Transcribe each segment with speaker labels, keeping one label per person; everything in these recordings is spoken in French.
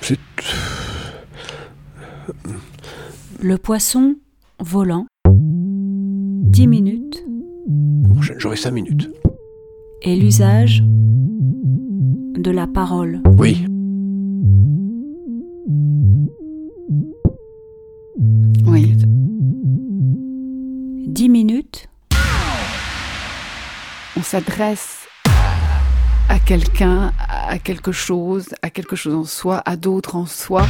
Speaker 1: C'est...
Speaker 2: Le poisson volant. 10 minutes.
Speaker 1: J'aurai 5 minutes.
Speaker 2: Et l'usage de la parole.
Speaker 1: Oui.
Speaker 3: Oui.
Speaker 2: 10 minutes.
Speaker 3: On s'adresse à quelqu'un, à quelque chose en soi, à d'autres en soi.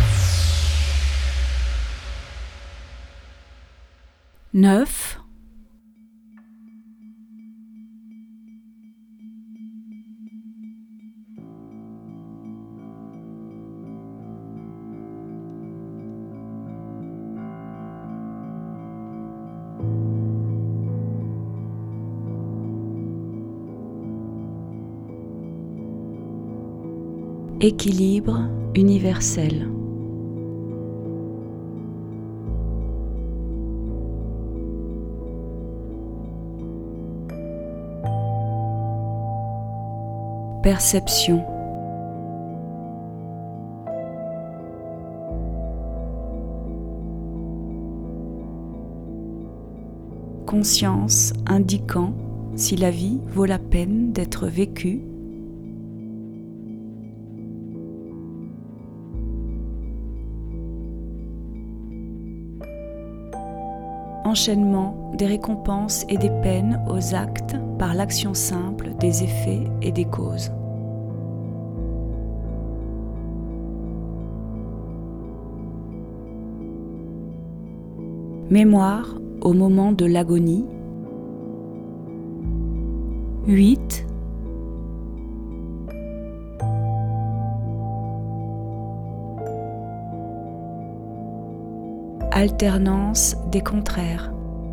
Speaker 2: 9. Équilibre universel. Perception. Conscience indiquant si la vie vaut la peine d'être vécue. Enchaînement des récompenses et des peines aux actes par l'action simple des effets et des causes. Mémoire au moment de l'agonie. 8. Alternance des contraires.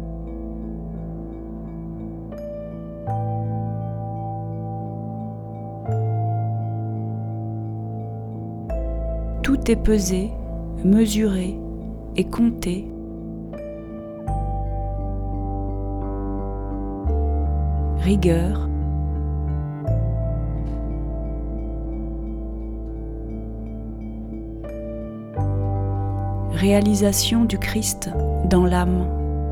Speaker 2: Tout est pesé, mesuré et compté. Rigueur. Réalisation du Christ dans l'âme.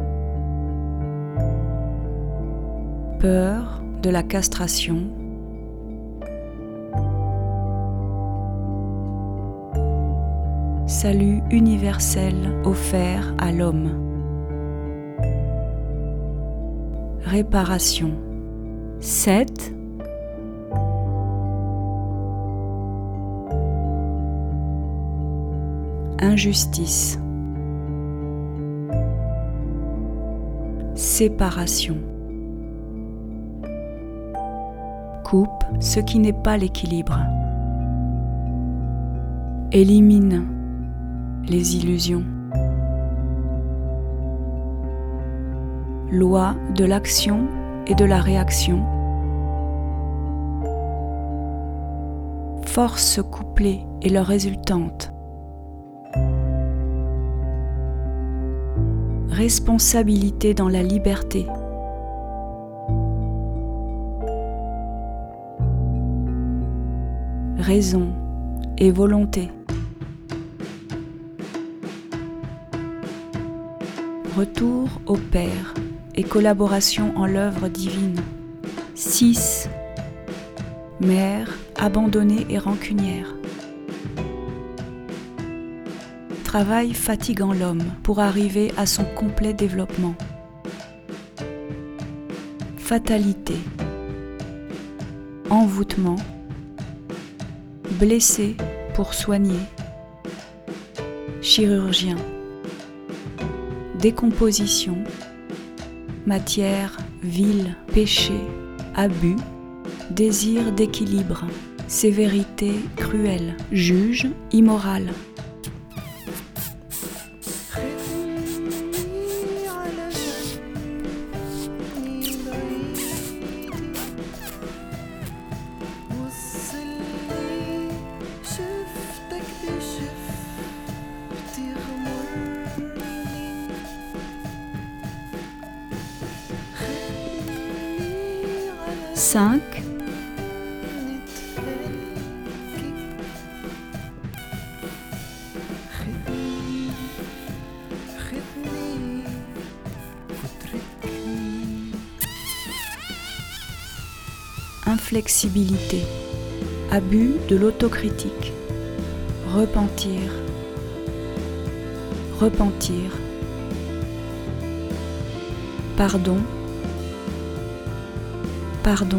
Speaker 2: Peur de la castration. Salut universel offert à l'homme. Réparation. 7. Injustice. Séparation. Coupe ce qui n'est pas l'équilibre. Élimine les illusions. Loi de l'action et de la réaction. Forces couplées et leurs résultantes. Responsabilité dans la liberté. Raison et volonté. Retour au Père et collaboration en l'œuvre divine. 6. Mère abandonnée et rancunière. Travail fatiguant l'homme pour arriver à son complet développement. Fatalité. Envoûtement. Blessé pour soigner. Chirurgien. Décomposition. Matière vile, péché, abus. Désir d'équilibre. Sévérité cruelle. Juge immoral. Cinq. inflexibilité, abus de l'autocritique, repentir, repentir, pardon, pardon,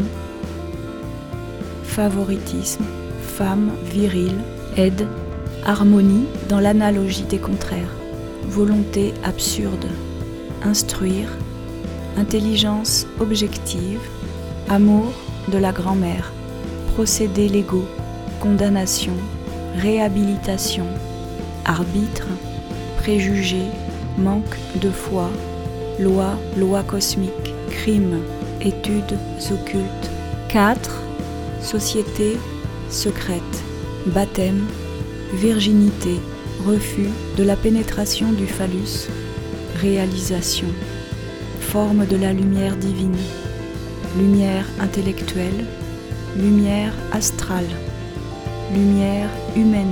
Speaker 2: favoritisme, femme, viril, aide, harmonie dans l'analogie des contraires, volonté absurde, instruire, intelligence objective, amour de la grand-mère, procédés légaux, condamnation, réhabilitation, arbitre, préjugés, manque de foi, loi cosmique, crime, études occultes. 4. Société secrète, baptême, virginité, refus de la pénétration du phallus, réalisation, forme de la lumière divine, lumière intellectuelle, lumière astrale, lumière humaine.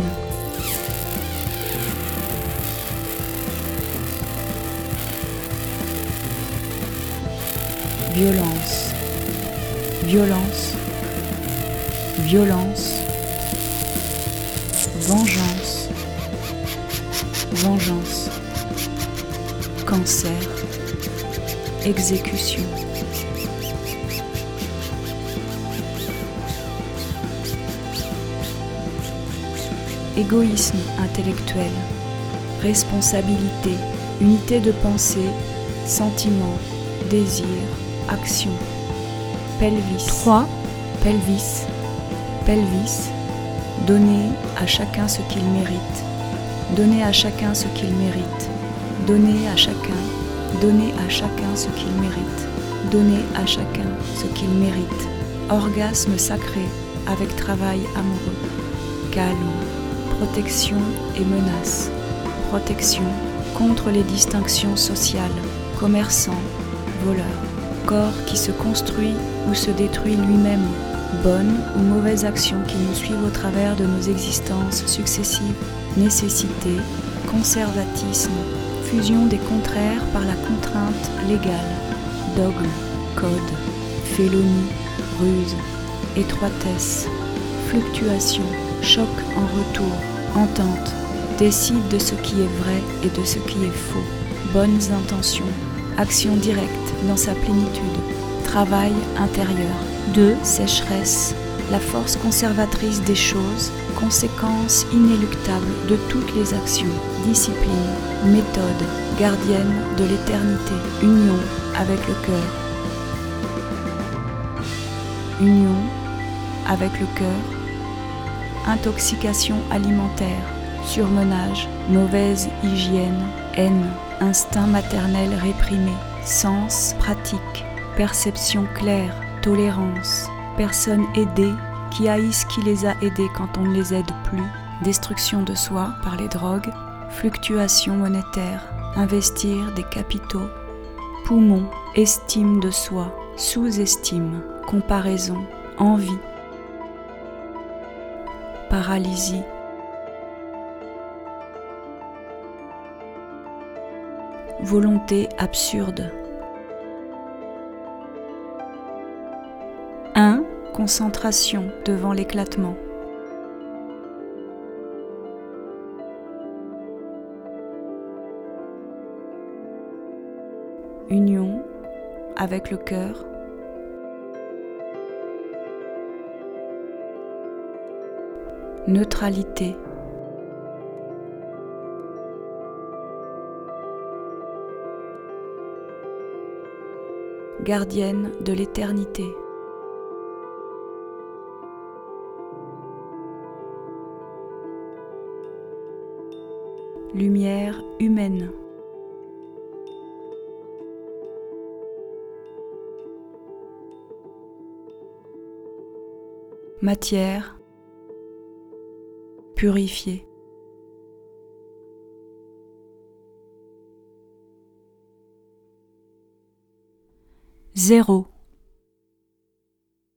Speaker 2: Violence, violence, violence, vengeance, vengeance, cancer, exécution. Égoïsme intellectuel, responsabilité, unité de pensée, sentiment, désir, action. Pelvis. 3. Pelvis. Pelvis. Donner à chacun ce qu'il mérite. Donner à chacun ce qu'il mérite. Donner à chacun. Donner à chacun ce qu'il mérite. Donner à chacun ce qu'il mérite. Orgasme sacré avec travail amoureux. Calme. Protection et menace. Protection contre les distinctions sociales. Commerçant. Voleur. Corps qui se construit ou se détruit lui-même. Bonne ou mauvaise action qui nous suivent au travers de nos existences successives. Nécessité, conservatisme, fusion des contraires par la contrainte légale. Dogme, code, félonie, ruse, étroitesse, fluctuation, choc en retour, entente, décide de ce qui est vrai et de ce qui est faux. Bonnes intentions, action directe dans sa plénitude, travail intérieur. 2. Sécheresse, la force conservatrice des choses, conséquence inéluctable de toutes les actions. Discipline, méthode, gardienne de l'éternité. Union avec le cœur. Union avec le cœur. Intoxication alimentaire, surmenage, mauvaise hygiène, haine, instinct maternel réprimé, sens pratique, perception claire, tolérance, personnes aidées qui haïssent qui les a aidées quand on ne les aide plus, destruction de soi par les drogues, fluctuation monétaire, investir des capitaux, poumon, estime de soi, sous-estime, comparaison, envie, paralysie, volonté absurde. 1. Concentration devant l'éclatement. Union avec le cœur. Neutralité. Gardienne de l'éternité. Lumière humaine. Matière purifiée. 0.